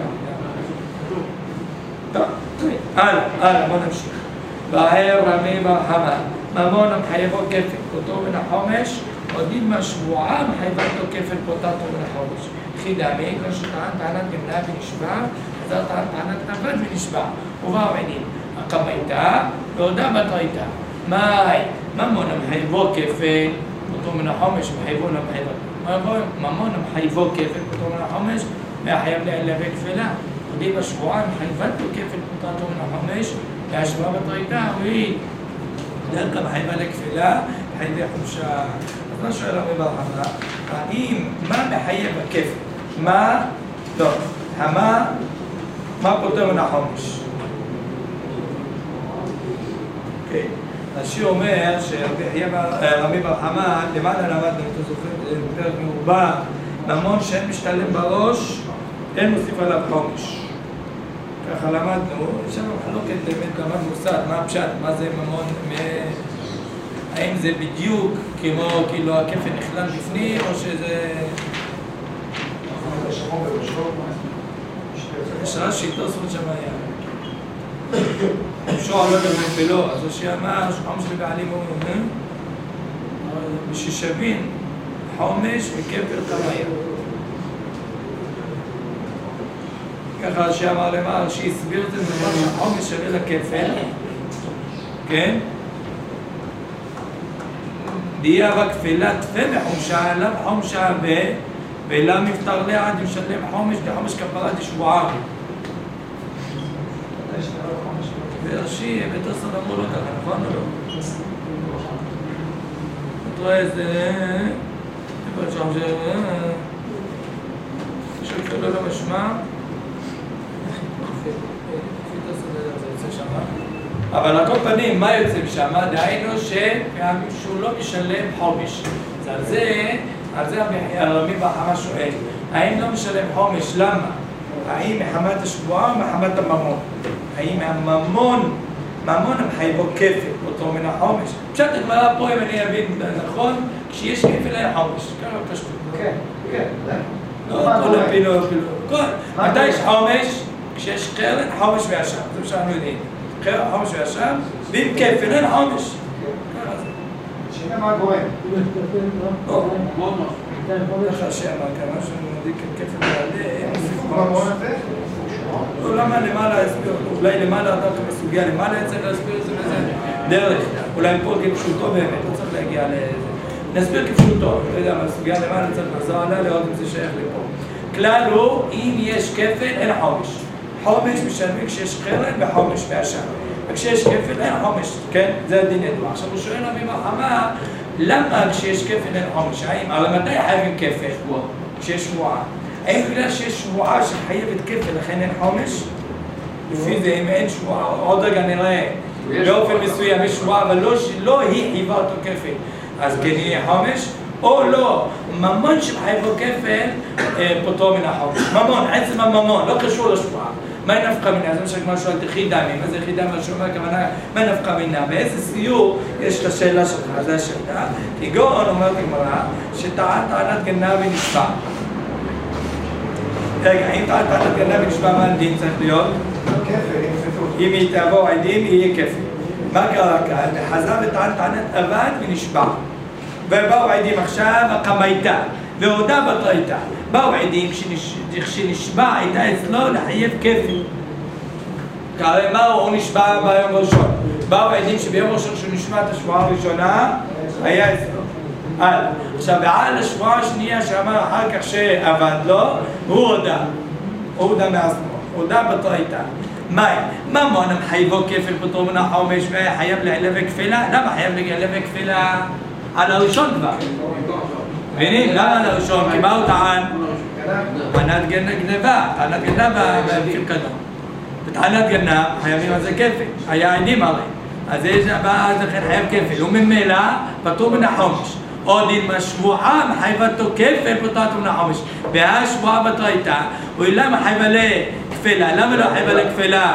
טוב, הלאה, הלאה, בוא נמשיך. בהר רמי בר חמא, ממון המחייבו כפל, אותו מן החומש, עודים מהשבועה מחייבתו כפל פוטטו מן החומש. חידמי, כמו שטען טענת גמלה ונשבע, אז טען טענת נפת ונשבע. ובאו עניין, הקמייתה והודה בתריתה. מאי, ממון המחייבו כפל, אותו מן החומש, מחייבו למחייבו. ממון המחייבו כפל, אותו מן החומש, מהחייב להלווה כפלה. עודים בשבועה מחייבתו כפל פוטטו מן החומש, והשבועה בתריתה, והיא דווקא מחייבה לכפלה, חייבי חומשה. אז מה שואל רבי בר חמא? האם, מה מחייב הכפל? מה? לא. המה, מה פותר מן החומש? אוקיי. השיר אומר שרבי בר חמא, למעלה למדנו, אתה זוכר, בפרק מרובע, ממון שאין משתלם בראש, אין מוסיף עליו חומש. ככה למדנו, יש לנו חלוקת באמת למד מוסד, מה הפשט, מה זה ממון, האם זה בדיוק כמו כאילו הכפל נכלל בפנים או שזה... יש רש"י, תוספות שם היה. שוע לא במפלו, אז רש"י אמר שחומש לבעלים אומרים, בששבין חומש וכפל כמיה. ככה רש"י אמר למה, רש"י הסביר את זה, חומש שווה לכפל, כן? דיה בכפילה תפה בחומשה, עליו חומשה ו... ואלה מפטר לעד ישלם חומש בחומש כפרה דשבועה. ורש"י, בתוספות אמרו לו ככה, נכון או לא? אתה רואה איזה... שכאילו לא משמע, אבל על כל פנים, מה יוצא משם? דהיינו שהוא לא משלם חומש. על זה, על זה הרבי בחמה שואל, האם לא משלם חומש? למה? האם מחמת השבועה או מחמת הממון? האם הממון, ממון מחייבו כפל, אותו מן החומש? פשוט הגמרא פה, אם אני אבין נכון, כשיש כפל אין חומש, ככה פשוט. כן, כן. לא כל הפילו, הפילו. מתי יש חומש? כשיש קרן, חומש וישם, זה שאנחנו יודעים. קרן, חומש וישם, ואם כפל אין חומש. שאלה מה גורם? ככה שאמר כמה שנודיק כפל ועלה, אין מוסיף מה גורם חומש. הזה? לא, למה למעלה להסביר אותו? אולי למעלה דווקא בסוגיה, למעלה צריך להסביר את זה בזה דרך. אולי פה כפשוטו באמת, לא צריך להגיע לזה. נסביר כפשוטו, לא יודע, אבל הסוגיה למעלה צריך לחזור עליה, לראות אם זה שייך לפה. כלל הוא, אם יש כפל, אין חומש. חומש משלמים כשיש קרן וחומש והשם. וכשיש כפל, אין חומש, כן? זה הדין ידוע. עכשיו הוא שואל רבי מחמה, למה כשיש כפל אין חומש? האם, אבל מתי חייבים כפל? כשיש שבועה. האם בגלל שיש שבועה שחייבת כפל, לכן אין חומש? לפי זה, אם אין שבועה, עוד רגע נראה, באופן מסוים יש שבועה, אבל לא היא חייבה אותו כפל, אז כן יהיה חומש, או לא, ממון שחייבו כפל, פוטרו מן החומש. ממון, עצם הממון, לא קשור לשבועה. מה נפקא מינה? זה מה שכמו שואלת חידה מי, מה זה חידה מהשומע? הכוונה, מה נפקא מינה? באיזה סיור יש את השאלה שלך, זה השאלה. כגון אומרת הגמרא, שטען טענת גנב ונשבע. רגע, אם טען טענת גנב ונשבע, מה הדין צריך להיות? כפל, אם אם היא תעבור עדים, יהיה כפל. מה קרה כאן? וחזר וטען טענת אבד ונשבע. ובאו עדים עכשיו, הקמייתה, והודה בתרייתה. באו עדים כשנשבע הייתה אצלו לחייב כפל. הרי מה הוא נשבע ביום הראשון? באו עדים שביום הראשון שהוא נשבע את השבועה הראשונה, היה אצלו. עכשיו, ועל השבועה השנייה שאמר אחר כך שעבד לו, הוא הודה. הוא הודה מעצמו, הודה בתרייתה. מאי, ממון חייבו כפל פוטרו מן החומש וחייב להלווה כפלה? למה חייב להלווה כפלה? על הראשון כבר. מבינים? למה על הראשון? כי מה הוא טען? טענת גנבה, טענת גנבה בפרקדון. בטענת גנב חייבים על זה כפל, היה עדים הרי. אז זה לכן חייב כפל, וממילא פטור מן החומש. עוד אם השבועה מחייבתו כפל פוטרת מן החומש. והשבועה בתרייתה, הוא למה חייבה לכפלה? למה לא חייבה לכפלה?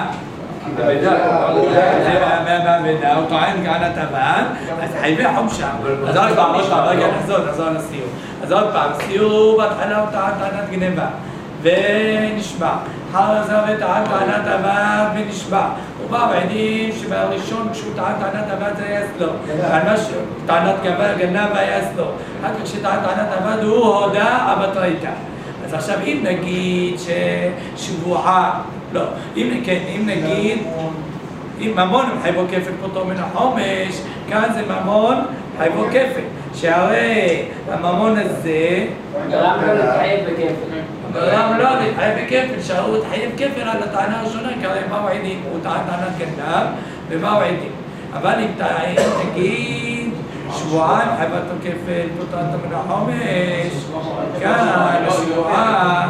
הוא טוען גענת אבד, אז חייבי חומשה. אז עוד פעם, עוד פעם, רגע נחזור, נחזור לסיור. אז עוד פעם, סיור בהתחלה הוא טען טענת גנבה ונשבע. אחר זה וטען טענת אבד ונשבע. הוא בא בעדים שבראשון כשהוא טען טענת אבד זה היה אצלו. טענת גנבה היה אצלו. רק כשטען טענת אבד הוא הודה בתרייתה. אז עכשיו אם נגיד ששבועה, לא, אם כן, אם נגיד, אם ממון חייבו כפל פוטרו מן החומש, כאן זה ממון חייבו כפל, שהרי הממון הזה גרם לו להתחייב בכפל. גרם לו להתחייב בכפל, שהרי הוא התחייב כפל על הטענה הראשונה, כי הרי באו עדים, הוא טען טענת גנב ובאו עדים. אבל אם נגיד שבועיים חייבתו כפל פוטרת מן החומש, כאן השבועה,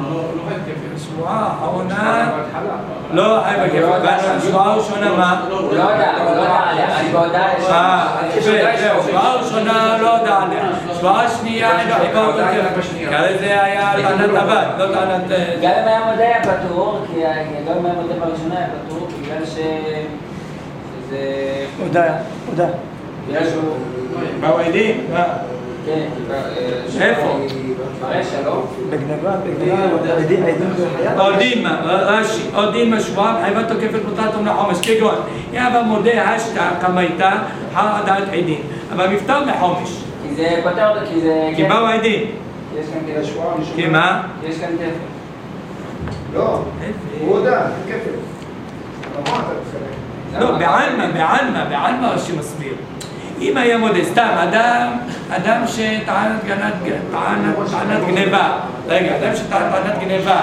השבועה האחרונה לא חייבה כפל, השבועה הראשונה מה? לא יודע, לא יודע עליה, אני בהודעה אה, השבועה הראשונה לא יודע עליה, השבועה השנייה לא חייבה אותו כפל, כי הרי זה היה טענת אבד, לא טענת... גם אם היה מודה היה פטור, כי גם אם היה מודה בראשונה היה פטור, בגלל ש... שזה... הודה, הודה. בגלל שהוא... באו עדים? מה? כן. איפה? ברשע, לא? בגנבה, בגנבה, עדים, עדים זה חייב. עודים מה, רש"י, עודים השבועה חייבת כפל פוטרת מן החומש, כגון יבא מודה השתא קמייתא אחר דעת עדים, אבל מפטר מחומש. כי זה פטר אותו, כי זה... כי באו עדים. יש כאן זה השבועה הראשונה. כי מה? יש כאן כפל. לא, הוא הודה, זה כפל. נכון, אתה מתחלק. לא, בעלמא, בעלמא, בעלמא רש"י מסביר. אם היה מודה, סתם, אדם, אדם שטענת טענת גנבה, רגע, אדם שטענת טענת גנבה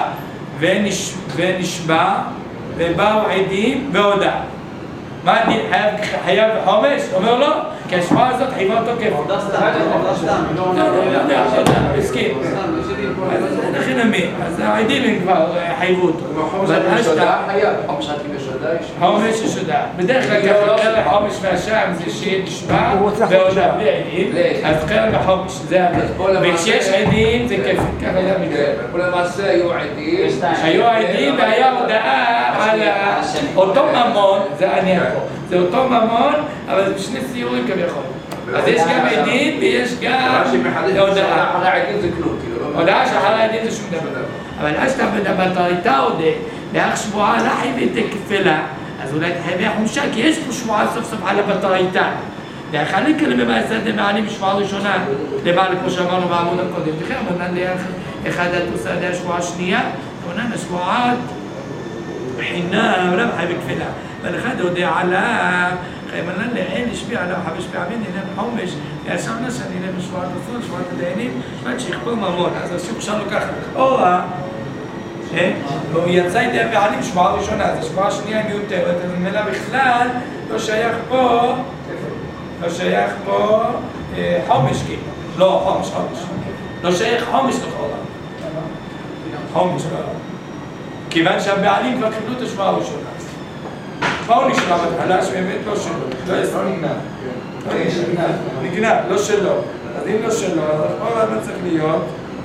ונשבע, ובאו עדים והודה. מה הדין? חייב בחומש? אומר לו, כי השבועה הזאת חייבה אותו כיף. עובדה סתם, עובדה סתם. לא, לא, לא יודע, לא יודע, מסכים. אז לכן למי, אז העדים הם כבר חייבו אותו. חומש השודה חייב, חומש רק עם השודה יש. חומש השודה. בדרך כלל ככה חרב חומש והשם זה שיהיה נשבע והודעה בלי עדים, אז חרב החומש זה עדים. וכשיש עדים זה כיף, ככה היה מקרה. ולמעשה היו עדים. היו עדים והיה הודעה על אותו ממון, זה העניין פה. זה אותו ממון, אבל זה בשני סיורים כביכול. אז יש גם עדים ויש גם הודעה. אחרי העדים זה כלום, כאילו. הודעה שאחרי העדים זה שום דבר. אבל אז שאתה בתריתה הודה, לאח שבועה לא חייבת כפלה, אז אולי תחייבי חומשה, כי יש פה שבועה סוף סוף על הבתריתה. והחלק כאלה במעשה דמענים בשבועה ראשונה, למעלה כמו שאמרנו בעמוד הקודם. לכן אמרנו לאחד התוסע עדי השבועה השנייה, אמרנו השבועה חינם, לא חייבת כפלה. ולאחד הודה עליו, חייבנן לעין השפיע עליו חמש פעמים, נהנה בחומש, ישר נשא נהנה בשבועת עשרה, שבועת הדיינים, שבועת שיכפור ממון. אז השוק שם לוקח אורה, והוא יצא ידי הבעלים שבועה ראשונה, אז השבועה השנייה היא מיותרת, אז ממילא בכלל לא שייך פה, לא שייך פה חומש כאילו, לא חומש, חומש, לא שייך חומש לכאורה, חומש לא, כיוון שהבעלים כבר קיבלו את השבועה הראשונה. בואו נשמע בהתחלה שבאמת לא שלו, לא יסר. לא נגנב. נגנב, לא שלו. אז אם לא שלו, אז פה מה צריך להיות?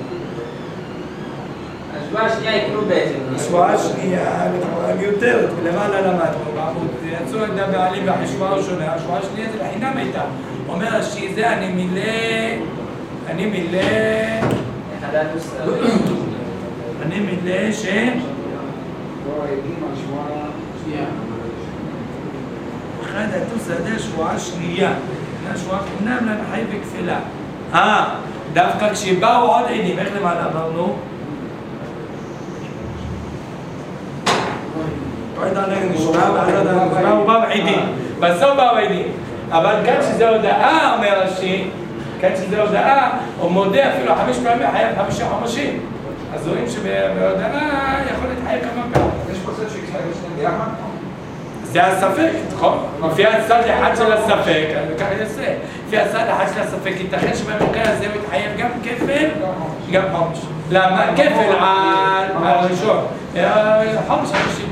השבועה השנייה יקנו בעצם. השבועה השנייה מיותרת, ולמעלה למדנו, בעמוד, יצאו עדי הבעלים והשבועה הראשונה, השבועה השנייה זה לחינם הייתה. אומר שזה אני מילא, אני מילא, אני מילא ש... לא העדים על שבועה שנייה. אחד התוס עדי שבועה שנייה, השבועה חינם להם חי בכפילה. אה, דווקא כשבאו עוד עדים, איך למעלה אמרנו? באו באו עדים, בסוף באו עדים, אבל כאן שזה הודעה, אומר השי, כאן שזה הודעה, הוא מודה אפילו חמש פעמים, חייב חמישה חומשים. אז רואים שבהודעה יכול להתחייב כמה פעמים. יש פה צד שהתחייב שניהם ביחד? זה הספק, נכון? לפי הצד אחד של הספק, וככה יעשה, לפי הצד אחד של הספק, ייתכן שבמקרה הזה הוא יתחייב גם כפל, גם חומש. למה? כפל על הראשון, חומש הראשי.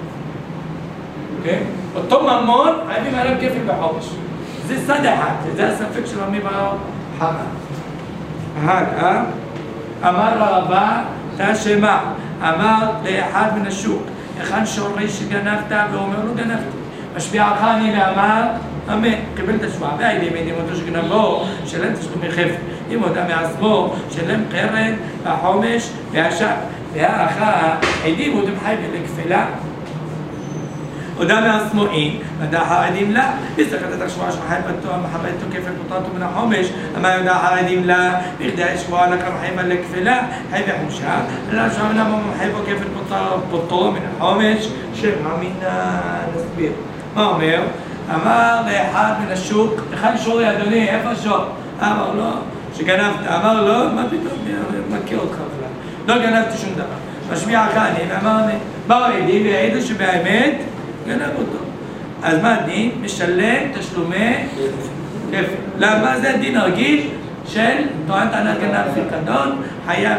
אותו ממון, חייבים עליו כפל בחומש. זה צד אחד, זה הספק של עמי בחמה. הלאה, אמר לרבה, תשמע, אמר לאחד מן השוק, אחד שורש שגנבת ואומר לו גנבתי. משביעך אני ואמר, אמן, קבל את השבועה. והעדים עדים אותו שגנבו, שלם תשלומי חפר. אם הודה מעצמו, שלם קרן, החומש והשק. והאחר, עדים הודם חי ולכפלה. הודה מעצמו אין, ודע העדים לה. בסתכלת את השבועה שחי בתואר, מחבא את תוקף פוטרתו מן החומש. אמר יודע העדים לה, בכדי השבועה לקם חי ולכפלה, חי וחומשה. אלא שם למה חי וכפל פוטרו מן החומש, שמה מינה נסביר. מה אומר? אמר לאחד מן השוק, אחד שורי אדוני, איפה השוק? אמר לו, שגנבת, אמר לו, מה פתאום, מכיר אותך בכלל. לא גנבתי שום דבר. משמיע אני ואמר, באו עדים והעידו שבאמת גנב אותו. אז מה הדין? משלם תשלומי כפל. למה זה הדין הרגיל של טוען טענת גנב פיקדון, חייב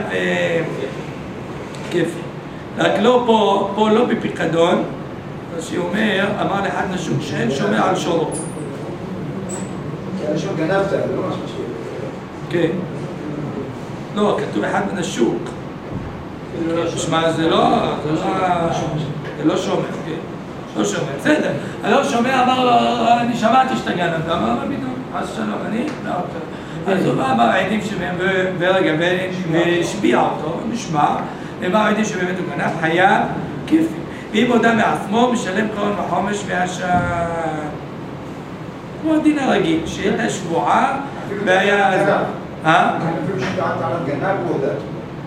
כפל. רק לא פה, פה לא בפיקדון, אז שאומר, אמר לאחד נשוק שאין שומר על שורו. כי אנשים גנבת, זה לא ממש משהו. כן. לא, כתוב אחד מן השוק. תשמע, זה לא, זה לא שומר, כן. לא שומר, בסדר. הלא שומר אמר לו, אני שמעתי שאתה גנבת, אמר לו, פתאום, חס שלום, אני? לא, אז הוא בא, אמר העדים שבהם, ורגע, והשביע אותו, נשמע, אמר העדים שבאמת הוא גנב, חייב כפל. ואם הודה מעצמו, משלם קרון וחומש והשע... כמו הדין הרגיל, שיהיה לה שבועה והיה... גנב. אה? אפילו שטען טענת גנב הוא הודה.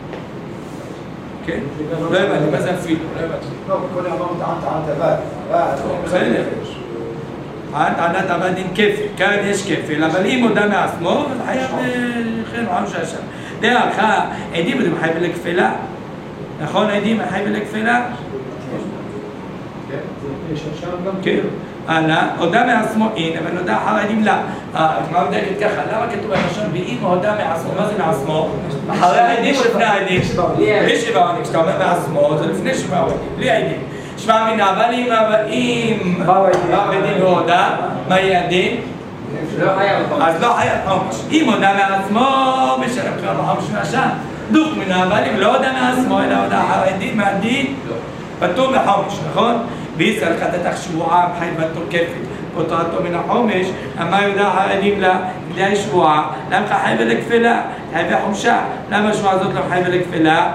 כן? לא הבנתי, מה זה אפילו? לא הבנתי. לא, קודם אמרנו טען טענת עבד. בסדר. טענת עבד עם כפל, כאן יש כפל, אבל אם הודה מעצמו, אז חייב לכן וחומש והשע. דרך העדים הם חייבים לכפלה. נכון, העדים חייבים לכפלה? כן. הלאה, הודה מעצמו אין, אבל הודה אחר העדים לה. הגמרא בודקת ככה, למה כתוב בלשון ואם הודה מעצמו? מה זה מעצמו? אחרי העדים או לפני העדים? בלי שבעה עדים. כשאתה אומר מעצמו זה לפני שבעה עדים, בלי העדים. שמע מינה, אבל אם באו העדים והודה, מה יהיה הדין? אז לא חייב חומש. אם הודה מעצמו, משלם כבר בחומש מהשם. דוק מינה, אבל אם לא הודה מעצמו, אלא הודה אחר העדים, מהדין פטור מחומש, נכון? בישראל חטאת שבועה מחייבתו כפל, פוטרתו מן החומש, אמר יהודה החרדים לה, כדי שבועה, למה חייבה לכפלה? חייבה חומשה, למה השבועה הזאת לא חייבה לכפלה?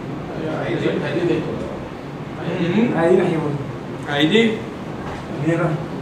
העדים החיוון. העדים? גניבה.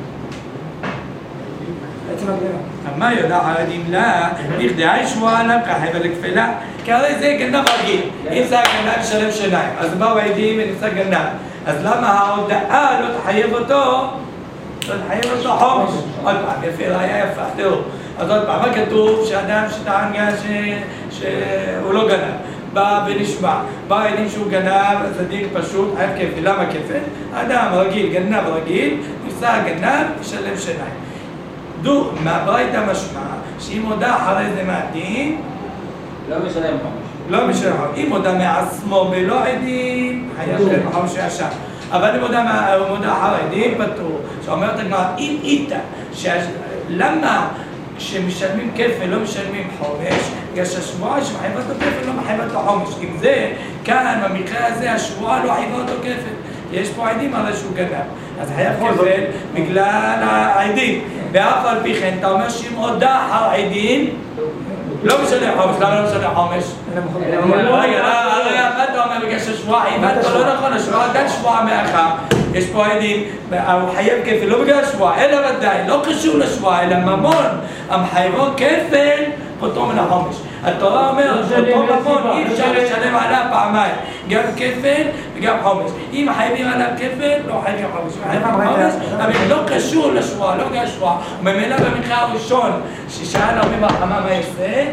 עצם הגניבה. אמר יהודה החרדים לה, בכדי שבועה, למה חייבה לכפלה? כי הרי זה גנב רגיל, אם זה הגנב שלם שיניים, אז באו העדים ונמצא גנב. אז למה ההודעה לא תחייב אותו, לא תחייב אותו חומש? עוד פעם, יפה, ראיה יפה, תראו. אז עוד פעם, מה כתוב? שאדם שטען גן שהוא לא גנב, בא ונשמע, בא העדים שהוא גנב, אז הדין פשוט, חייב כפל. למה כפל? אדם רגיל, גנב רגיל, נמצא הגנב, משלם שיניים. דו, מהברייתא משמע, שאם הודע אחרי זה מהדין, לא משלם חומש. לא משלם חומש. אם הודע מעצמו בלא עדים, היה שלם חומש שישם. אבל אם הודע אחר עדים, פטור. שאומרת הגמרא, אם איתה, למה כשמשלמים כפל לא משלמים חומש, בגלל שהשבועה שמחייבת לו כפל לא מחייבת לו חומש. אם זה, כאן במקרה הזה השבועה לא חייבה אותו כפל. יש פה עדים הרי שהוא גנב. אז חייב כפל בגלל העדים. ואף על פי כן, אתה אומר שאם הודע אחר עדים, לא משלם חומש. למה לא משלם חומש? רגע, מה אתה אומר בגלל שהשבועה חייבת לו? לא נכון, השבועה עדיין שבועה מאחר. יש פה עדים, הוא חייב כפל, לא בגלל השבועה, אלא ודאי, לא קשור לשבועה, אלא ממון, המחייבו כפל, פוטרו מן החומש. התורה אומרת, אותו ממון, אי אפשר לשלם עליו פעמיים, גם כפל וגם חומש. אם חייבים עליו כפל, לא חייבים חומש. חייבים חומש, אבל לא קשור לשבועה, לא בגלל שבועה. וממילא במקרה הראשון, ששאל הרבה ברחמה מה יעשה,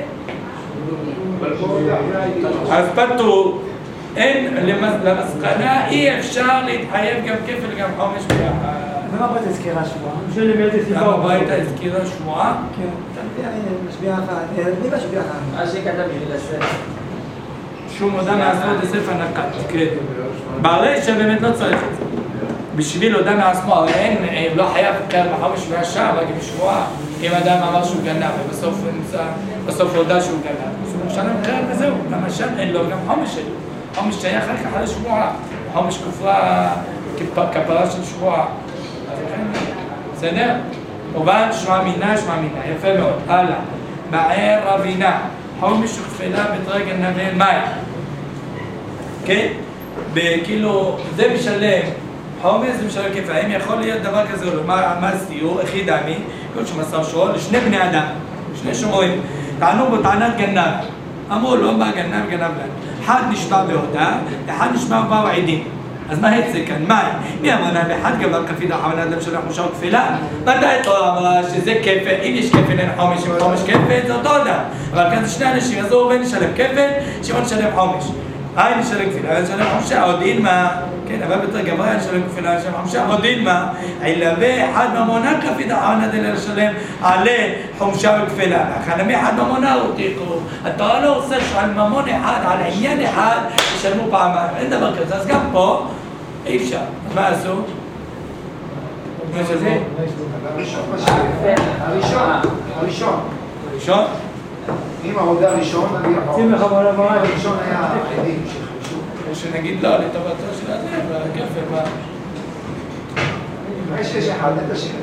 אז פטור. אין, למסקנה אי אפשר להתחייב גם כפל וגם חומש ביחד. למה הברייתא הזכירה שבועה? למה הברייתא הזכירה שבועה? כן. משביע אחת. מי משביע אחת? מה שכתב בשביל הספר. שום הודעה מעצמו בספר נקט. כן. ברישא באמת לא צריך את זה. בשביל הודעה מעצמו, הרי אין, לא חייב כפל בחומש והשם, רק בשבועה. אם אדם אמר שהוא גנב ובסוף נמצא, בסוף הודעה שהוא גנב. הוא משלם כפל וזהו. למה שם אין לו גם חומש שלו. חומש שייך רק אחרי שבועה, חומש כפרה כפרה של שבועה. בסדר? ובן שמע מינה, שמע מינה, יפה מאוד. הלאה. בער רבינה, חומש וכפלה בתרגל נבל מים. כן? וכאילו, זה משלם, חומש זה משלם כפל. האם יכול להיות דבר כזה או לא? מה הסיור? הכי דמי, כל שמסר שואל, לשני בני אדם, לשני שומרים. טענו בו טענת גנב. אמרו, לא בא גנב, גנב להם. אחד נשבע בהודעה, אחד נשבע ובאו עדים. אז מה יצא כאן? מה? מי אמר להם? אחד גבר כפי דחמנה אדם שלח מושה וכפילה? מתי תורה אמרה שזה כפל? אם יש כפל אין חומש, אם חומש כפל זה אותו אדם. אבל כאן זה שני אנשים, אז הוא עובד נשלם כפל, שמעון נשלם חומש. היי נשלם כפילה, נשלם חומשה, עוד אילמה. כן, אבל יותר גבוה נשלם כפילה, נשלם חומשה, עוד אילמה. הילווה אחד ממונה כפי דחמנה אדם לשלם עלה חומשה וכפילה. חנמי אחד ממונה הוא תיקו. התורה לא עושה שעל ממון אחד, על עניין אחד, ישלמו פעמיים. אין דבר כזה, אז גם פה אי אפשר. אז מה עשו? מה ישלמו? הראשון, הראשון, הראשון. הראשון? אם ההודעה הראשון, נביא החור. הראשון היה עדים שחרשו. שנגיד לא, לטובתו של הזה, והכפל מה? מה שיש אחד, את השני.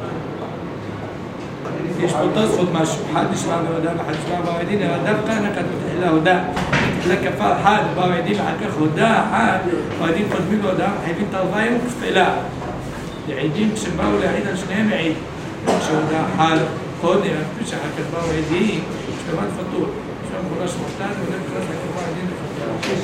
יש פה תוספות משהו, אחד נשמע בהודעה ואחד נשמע בעדים, אבל דווקא נקט בתחילה הודעה. לכפר אחד, באו עדים ואחר כך הודעה אחת, העדים קודמים בהודעה וחייבים את ארבעים וכפלה. לעדים כשבאו להעיד על שניהם העיד. כשהודעה אחת קודם, אפילו שאחר כך באו עדים, שכמעט פטור. שם מפורש מורתן, וזה נכנס לכפר עדים לפטור.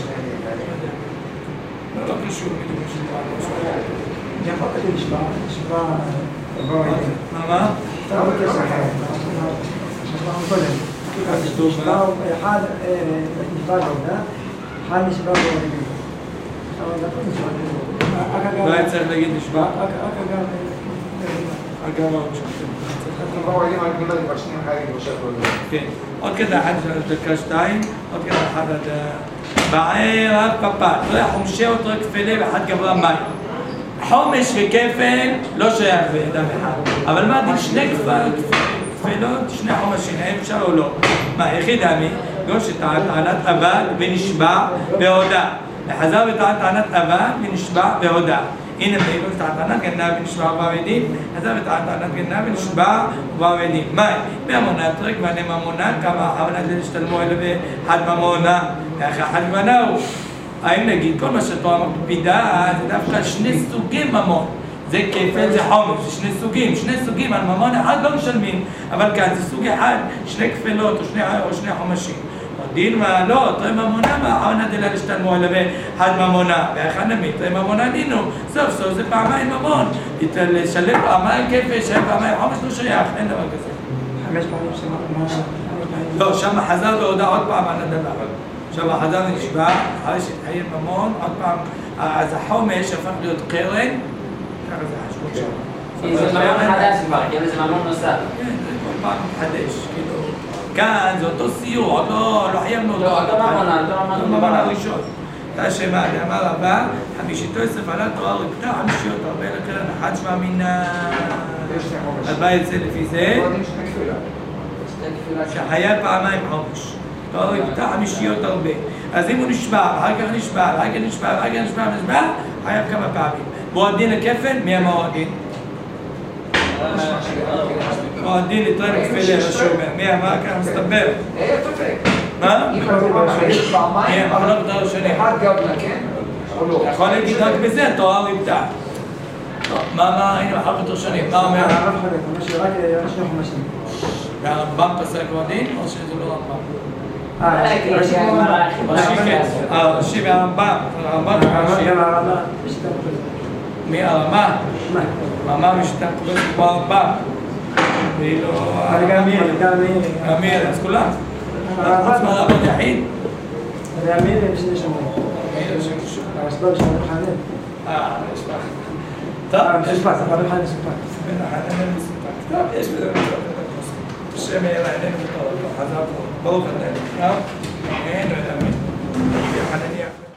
לא קשור בדיוק שבועה, לא שבועה. אני יכול כתוב נשבע, נשבע... מה, מה? אתה לא בקש אחר, נשבע קודם. נשבע אחד נשבע בהודעה, אחד נשבע בעדים. אבל זה הכל נשבע. לא היה צריך להגיד נשבע? רק אגב... הגרון. אנחנו כבר רואים על גניבה, כבר שנייה חייבים להימשך לו. כן. עוד קטע אחד של דקה שתיים, עוד קטע אחד עד... בערב פפת, לא היה חומשי אותו כפלי ואחד גברה מים. חומש וכפל לא שייך באדם אחד. אבל מה דין שני כפלות, שני חומשים, האם אפשר או לא? מה, יחיד עמי, גול שטענת אבד ונשבע והודה. וחזר וטענת אבד ונשבע והודה. הנה בעילות טענת גנב ונשבע ובעדים, חזר וטענת גנב ונשבע ובעדים. מה? בהמונה טרק ואני ממונה, כמה חמנת להשתלמו אלה בחד ממונה, ואחרי חד גמנה הוא. האם נגיד, כל מה שאתה אמר בפידה, זה דווקא שני סוגים ממון. זה כפל, זה חומש, זה שני סוגים, שני סוגים, על ממון אחד לא משלמים, אבל כאן זה סוג אחד, שני כפלות או שני, או שני חומשים. דין מה לא, תראה ממונה, מה חמנה דלה להשתלמו אלה בחד ממונה, ואחד נמית, תראה ממונה דינו, סוף סוף זה פעמיים ממון, לשלם פעמיים כפל, שלם פעמיים חומש לא שייך, אין דבר כזה. חמש פעמים שמע, לא, שם חזר והודע עוד פעם על הדבר. שם חזר ונשבע, אחרי שחיי ממון, עוד פעם, אז החומש הפך להיות קרן, ככה זה חשבות שם. זה ממון חדש כבר, כאילו זה ממון נוסף. כן, זה כל פעם מתחדש, כאילו. כאן זה אותו סיור, לא חייבנו אותו. לא, אותו ממון, אותו ממון הראשון. אתה שמה, אמר הבא, חמישיתו יוסף עלה תורה רבתה, חמישיות הרבה לקרן, אחד שמע מינה. אז בא יצא לפי זה, שחייב פעמיים חומש. תורה רבתה, חמישיות הרבה. אז אם הוא נשבע, אחר כך נשבע, אחר כך נשבע, אחר כך נשבע, נשבע, חייב כמה פעמים. מועדין לכפל, מי המועדין? מועדין לתראה לכפלי השומר, מי אמר ככה מסתבר? מה? מי אמר לא בתור שני? אחד גבנה, כן? אתה יכול להגיד רק בזה, תורה רבתה. מה, מה, הנה, אחר בתור שני, מה אומר? הרב חולק, אומר שרק שני חומשים. והרמב"ם פסק מועדין או שזה לא רמב"ם? אה, ראשי כן, ראשי והרמב"ם, הרמב"ם ראשי. גם הרמב"ם, בשיטה כזאת. מי הרמב"ם? מה? הרמב"ם בשיטה כזאת כמו הרמב"ם. ואילו... אבל גם מי, גם מי. אמיר, אז כולם. חוץ מהרמב"ם יחיד. אבל אמיר הם שני שמיים. אמיר שם שוב. הרסב"ר של הרב חנן. אה, יש לך. טוב, יש מסופק, הרב חנן מסופק. בן החנן מסופק. טוב, יש בזה מסופק. השם יהיה לעינינו בטוב, חזר פה. ברוך אתה. אין, לא יודע מי. חנניה.